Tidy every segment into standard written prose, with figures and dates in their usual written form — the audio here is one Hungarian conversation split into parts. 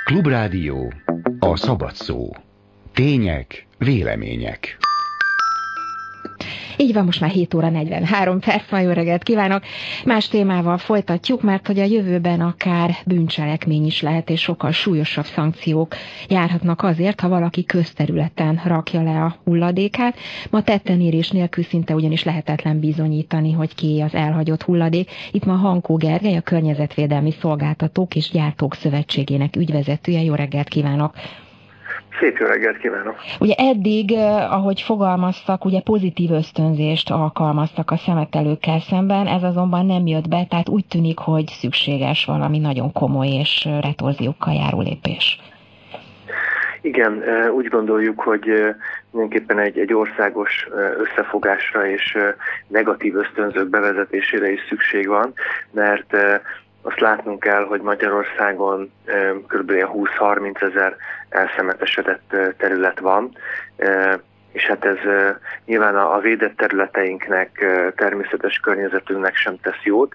Klubrádió, a szabad szó. Tények, vélemények. Így van, most már 7 óra 43 perc, jó reggelt kívánok. Más témával folytatjuk, mert hogy a jövőben akár bűncselekmény is lehet, és sokkal súlyosabb szankciók járhatnak azért, ha valaki közterületen rakja le a hulladékát. Ma tettenérés nélkül szinte ugyanis lehetetlen bizonyítani, hogy ki az elhagyott hulladék. Itt ma Hankó Gergely, a Környezetvédelmi Szolgáltatók és Gyártók Szövetségének ügyvezetője. Jó reggelt kívánok! Szép jó reggelt kívánok! Ugye eddig, ahogy fogalmaztak, ugye pozitív ösztönzést alkalmaztak a szemetelőkkel szemben, ez azonban nem jött be, tehát úgy tűnik, hogy szükséges valami nagyon komoly és retorziókkal járó lépés. Igen, úgy gondoljuk, hogy mindenképpen egy országos összefogásra és negatív ösztönzők bevezetésére is szükség van, mert azt látnunk kell, hogy Magyarországon kb. 20-30 ezer elszemetesedett terület van, és hát ez nyilván a védett területeinknek, természetes környezetünknek sem tesz jót,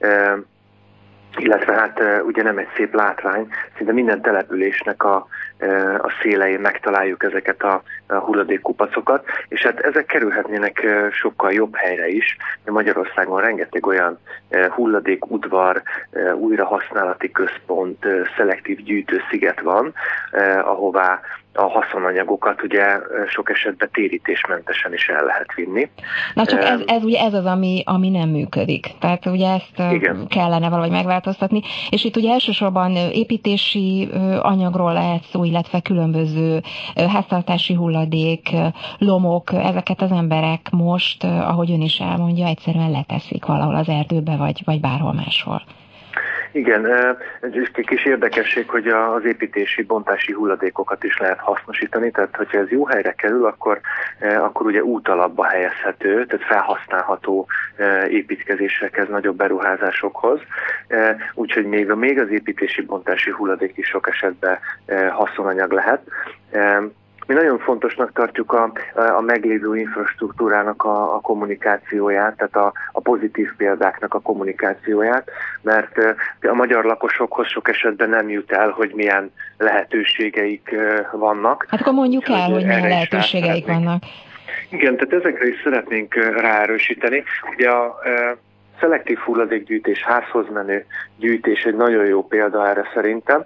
illetve hát ugye nem egy szép látvány, szinte minden településnek a szélein megtaláljuk ezeket a hulladékkupacokat, és hát ezek kerülhetnének sokkal jobb helyre is. Magyarországon rengeteg olyan hulladékudvar, újrahasználati központ, szelektív gyűjtősziget van, ahová a haszonanyagokat ugye sok esetben térítésmentesen is el lehet vinni. Na csak ez az, ami nem működik. Tehát ugye ezt igen, kellene valahogy megváltoztatni. És itt ugye elsősorban építési anyagról lehet szó, illetve különböző háztartási hulladék, lomok, ezeket az emberek most, ahogy ön is elmondja, egyszerűen leteszik valahol az erdőbe, vagy bárhol máshol. Igen, egy kis érdekesség, hogy az építési, bontási hulladékokat is lehet hasznosítani, tehát hogyha ez jó helyre kerül, akkor ugye útalapba helyezhető, tehát felhasználható építkezésekhez, nagyobb beruházásokhoz, úgyhogy még az építési, bontási hulladék is sok esetben haszonanyag lehet. Mi nagyon fontosnak tartjuk a meglévő infrastruktúrának a kommunikációját, tehát a pozitív példáknak a kommunikációját, mert a magyar lakosokhoz sok esetben nem jut el, hogy milyen lehetőségeik vannak. Hát akkor mondjuk el, hogy milyen lehetőségeik vannak. Igen, tehát ezekre is szeretnénk ráerősíteni. Ugye a szelektív hulladékgyűjtés, házhoz menő gyűjtés egy nagyon jó példa erre szerintem.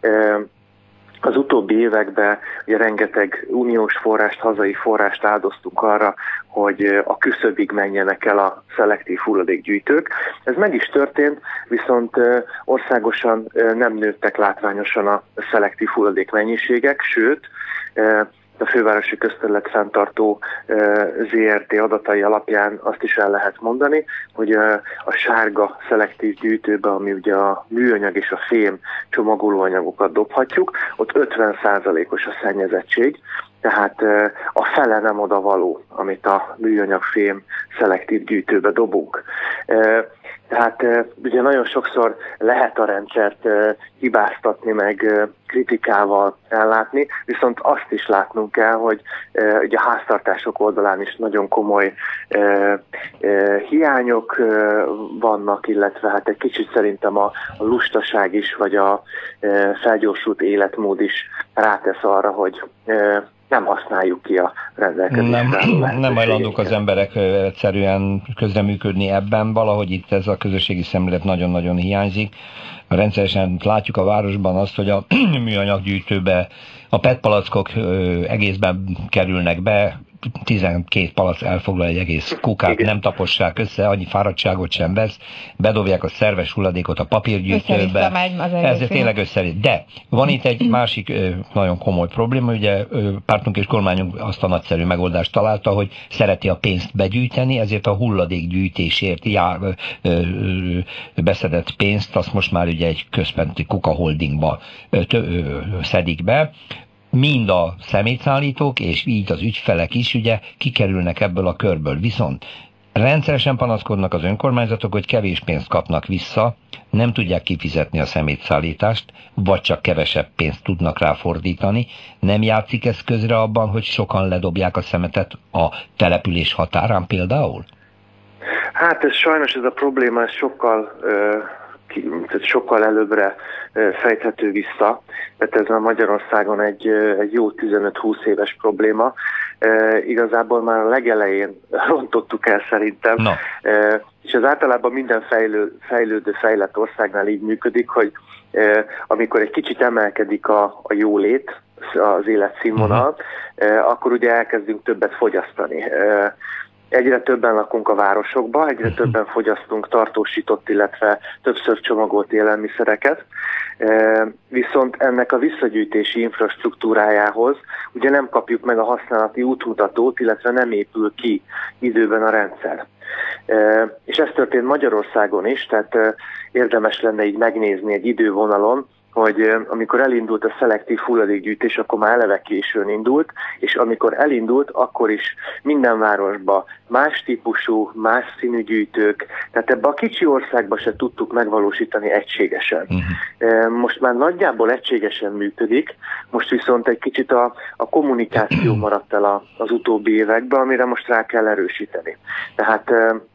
Az utóbbi években ugye rengeteg uniós forrást, hazai forrást áldoztunk arra, hogy a küszöbig menjenek el a szelektív hulladékgyűjtők. Ez meg is történt, viszont országosan nem nőttek látványosan a szelektív hulladék mennyiségek, sőt, a Fővárosi Közterület Fenntartó ZRT adatai alapján azt is el lehet mondani, hogy a sárga szelektív gyűjtőbe, ami ugye a műanyag és a fém csomagolóanyagokat dobhatjuk, ott 50%-os a szennyezettség, tehát a fele nem oda való, amit a műanyag fém szelektív gyűjtőbe dobunk. Tehát ugye nagyon sokszor lehet a rendszert hibáztatni, meg kritikával ellátni, viszont azt is látnunk kell, hogy ugye a háztartások oldalán is nagyon komoly hiányok vannak, illetve hát egy kicsit szerintem a lustaság is, vagy a felgyorsult életmód is rátesz arra, hogy nem használjuk ki a rendelkezésre. Nem hajlandók az emberek egyszerűen közreműködni ebben, valahogy itt ez a közösségi szemlélet nagyon-nagyon hiányzik. Rendszeresen látjuk a városban azt, hogy a műanyaggyűjtőbe a PET palackok egészben kerülnek be, 12 palack elfoglal egy egész kukát, nem tapossák össze, annyi fáradtságot sem vesz, bedobják a szerves hulladékot a papírgyűjtőbe, ez tényleg összevisz. De van itt egy másik nagyon komoly probléma, ugye pártunk és kormányunk azt a nagyszerű megoldást találta, hogy szereti a pénzt begyűjteni, ezért a hulladékgyűjtésért beszedett pénzt, azt most már ugye egy központi kukaholdingba szedik be, mind a szemétszállítók, és így az ügyfelek is ugye kikerülnek ebből a körből. Viszont rendszeresen panaszkodnak az önkormányzatok, hogy kevés pénzt kapnak vissza, nem tudják kifizetni a szemétszállítást, vagy csak kevesebb pénzt tudnak rá fordítani. Nem játszik ez közre abban, hogy sokan ledobják a szemetet a település határán például? Hát sajnos ez a probléma sokkal sokkal előbbre fejthető vissza, mert ez a Magyarországon egy jó 15-20 éves probléma. Igazából már a legelején rontottuk el szerintem, no. És ez általában minden fejlődő, fejlett országnál így működik, hogy amikor egy kicsit emelkedik a jólét, az életszínvonal, akkor ugye elkezdünk többet fogyasztani. Egyre többen lakunk a városokba, egyre többen fogyasztunk tartósított, illetve többször csomagolt élelmiszereket, viszont ennek a visszagyűjtési infrastruktúrájához ugye nem kapjuk meg a használati útmutatót, illetve nem épül ki időben a rendszer. És ez történt Magyarországon is, tehát érdemes lenne így megnézni egy idővonalon, hogy amikor elindult a szelektív hulladékgyűjtés, akkor már eleve későn indult, és amikor elindult, akkor is minden városban más típusú, más színű gyűjtők, tehát ebbe a kicsi országba se tudtuk megvalósítani egységesen. Most már nagyjából egységesen működik, most viszont egy kicsit a kommunikáció maradt el az utóbbi években, amire most rá kell erősíteni. Tehát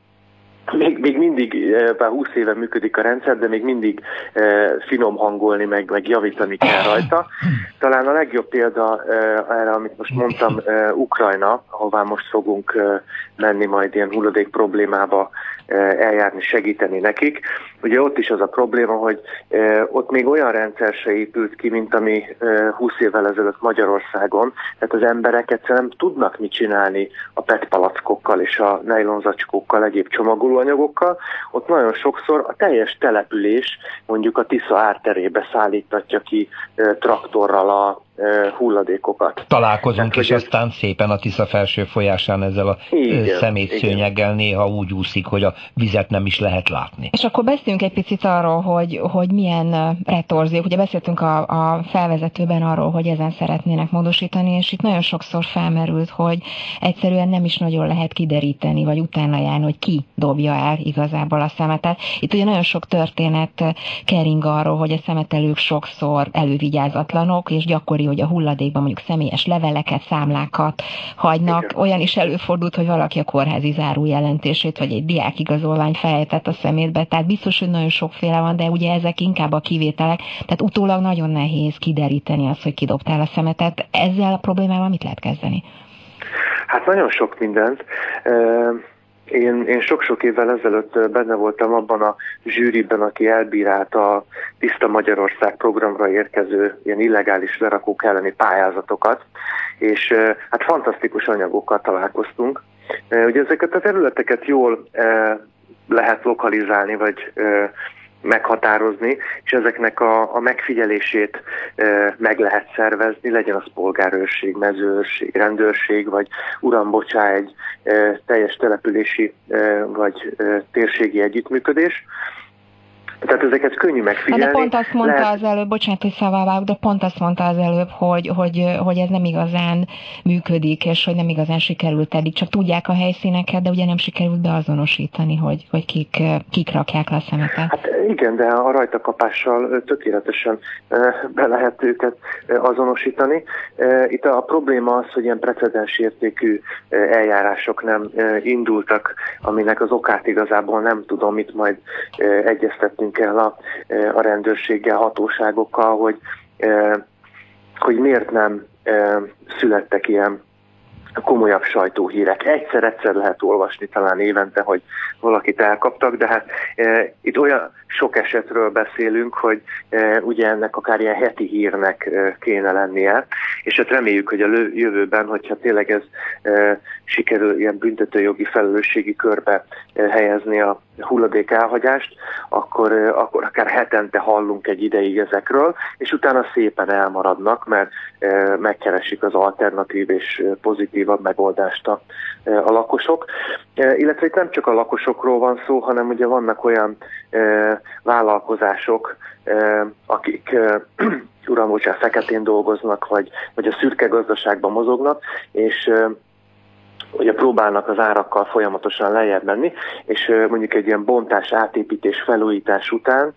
még mindig, bár 20 éve működik a rendszer, de még mindig finom hangolni, meg javítani kell rajta. Talán a legjobb példa erre, amit most mondtam, Ukrajna, ahová most fogunk menni majd ilyen hulladék problémába eljárni, segíteni nekik. Ugye ott is az a probléma, hogy ott még olyan rendszer se épült ki, mint ami 20 évvel ezelőtt Magyarországon. Tehát az emberek egyszerűen nem tudnak mit csinálni a PET palackokkal és a nejlonzacskókkal, egyéb csomagolóanyagokkal. Ott nagyon sokszor a teljes település mondjuk a Tisza árterébe szállítatja ki traktorral a hulladékokat. Találkozunk is aztán szépen a Tisza felső folyásán ezzel a szemétszőnyeggel, néha úgy úszik, hogy a vizet nem is lehet látni. És akkor beszéljünk egy picit arról, hogy milyen retorziók. Ugye beszéltünk a felvezetőben arról, hogy ezen szeretnének módosítani, és itt nagyon sokszor felmerült, hogy egyszerűen nem is nagyon lehet kideríteni, vagy utána járni, hogy ki dobja el igazából a szemetet. Itt ugye nagyon sok történet kering arról, hogy a szemetelők sokszor elővigyázatlanok, és gyakori, hogy a hulladékban mondjuk személyes leveleket, számlákat hagynak. Igen. Olyan is előfordult, hogy valaki a kórházi zárójelentését, vagy egy diákigazolvány felejtett a szemétbe. Tehát biztos, hogy nagyon sokféle van, de ugye ezek inkább a kivételek. Tehát utólag nagyon nehéz kideríteni azt, hogy kidobtál a szemetet. Ezzel a problémával mit lehet kezdeni? Hát nagyon sok mindent. Én sok-sok évvel ezelőtt benne voltam abban a zsűriben, aki elbírálta a Tiszta Magyarország programra érkező ilyen illegális lerakók elleni pályázatokat, és hát fantasztikus anyagokkal találkoztunk. Ugye ezeket a területeket jól lehet lokalizálni, vagy meghatározni, és ezeknek a megfigyelését meg lehet szervezni, legyen az polgárőrség, mezőőrség, rendőrség, vagy uram, bocsá, egy teljes települési vagy térségi együttműködés. Tehát ezeket könnyű megfigyelni. De pont azt mondta az előbb, bocsánat, hogy szaváválok, de pont azt mondta az előbb, hogy ez nem igazán működik, és hogy nem igazán sikerült eddig. Csak tudják a helyszíneket, de ugye nem sikerült beazonosítani, hogy kik rakják le a szemetet. Hát igen, de a rajtakapással tökéletesen be lehet őket azonosítani. Itt a probléma az, hogy ilyen precedens értékű eljárások nem indultak, aminek az okát igazából nem tudom, itt majd egyeztetni kell a rendőrséggel, hatóságokkal, hogy miért nem születtek ilyen komolyabb sajtóhírek. Egyszer lehet olvasni talán évente, hogy valakit elkaptak, de hát itt olyan sok esetről beszélünk, hogy ugye ennek akár ilyen heti hírnek kéne lennie, és hát reméljük, hogy a jövőben, hogyha tényleg ez sikerül ilyen büntetőjogi felelősségi körbe helyezni a hulladék elhagyást, akkor akár hetente hallunk egy ideig ezekről, és utána szépen elmaradnak, mert megkeresik az alternatív és pozitívabb megoldást a lakosok. Illetve itt nem csak a lakosokról van szó, hanem ugye vannak olyan vállalkozások, akik uram, feketén dolgoznak, vagy a szürke gazdaságban mozognak, és ugye próbálnak az árakkal folyamatosan lejjebb menni, és mondjuk egy ilyen bontás, átépítés, felújítás után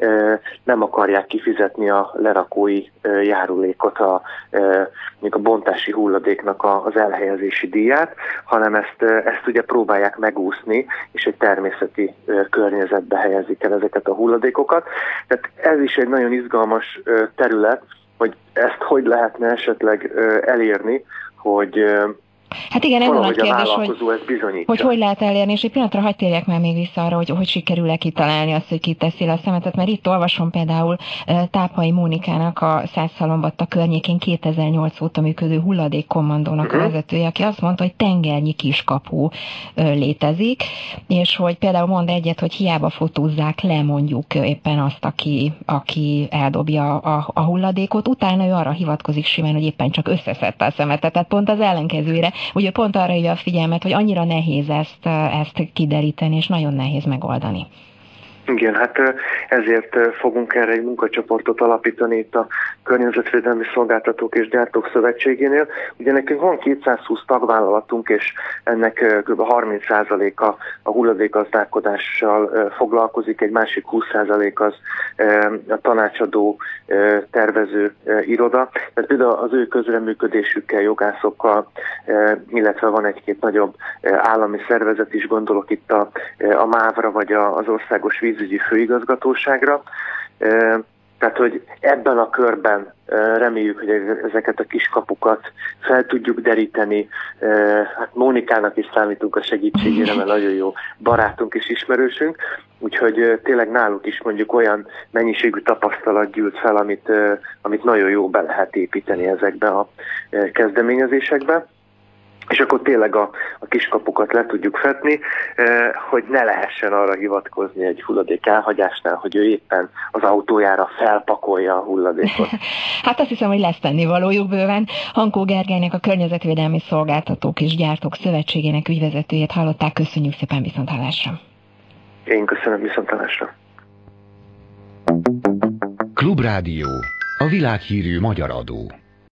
nem akarják kifizetni a lerakói járulékot, mondjuk a bontási hulladéknak az elhelyezési díját, hanem ezt ugye próbálják megúszni, és egy természeti környezetbe helyezik el ezeket a hulladékokat. Tehát ez is egy nagyon izgalmas terület, hogy ezt hogy lehetne esetleg elérni, hogy hát igen, ez a nagy kérdés, hogy lehet elérni, és egy pillanatra hadd térjek már még vissza arra, hogy sikerül-e kitalálni azt, hogy ki teszi le a szemetet, mert itt olvasom például Tápai Mónikának a Szászhalombatta környékén 2008 óta működő hulladékkommandónak a vezetője, aki azt mondta, hogy tengernyi kiskapu létezik, és hogy például mond egyet, hogy hiába fotózzák le mondjuk éppen azt, aki eldobja a hulladékot, utána ő arra hivatkozik simán, hogy éppen csak összeszedte a szemetet, tehát pont az ellenkezőre. Ugye pont arra hívja a figyelmet, hogy annyira nehéz ezt kideríteni, és nagyon nehéz megoldani. Igen, hát ezért fogunk erre egy munkacsoportot alapítani itt a Környezetvédelmi Szolgáltatók és Gyártók Szövetségénél. Ugye nekünk van 220 tagvállalatunk, és ennek kb. 30%-a a hulladékgazdálkodással foglalkozik, egy másik 20% az a tanácsadó tervező iroda. Tehát például az ő közreműködésükkel, jogászokkal, illetve van egy-két nagyobb állami szervezet is, gondolok itt a MÁV-ra vagy az Országos Vízügyi Főigazgatóságra. Tehát, hogy ebben a körben reméljük, hogy ezeket a kiskapukat fel tudjuk deríteni. Hát Mónikának is számítunk a segítségére, mert nagyon jó barátunk és ismerősünk. Úgyhogy tényleg náluk is mondjuk olyan mennyiségű tapasztalat gyűlt fel, amit nagyon jó be lehet építeni ezekbe a kezdeményezésekbe. És akkor tényleg a kiskapukat le tudjuk fedni, hogy ne lehessen arra hivatkozni egy hulladék elhagyásnál, hogy ő éppen az autójára felpakolja a hulladékot. Hát azt hiszem, hogy lesz tennivalójuk bőven. Hankó Gergelynek, a Környezetvédelmi Szolgáltatók és Gyártók Szövetségének ügyvezetőjét hallották. Köszönjük szépen, viszonthallásra! Én köszönöm, viszonthallásra! Klubrádió, a világhírű magyar adó.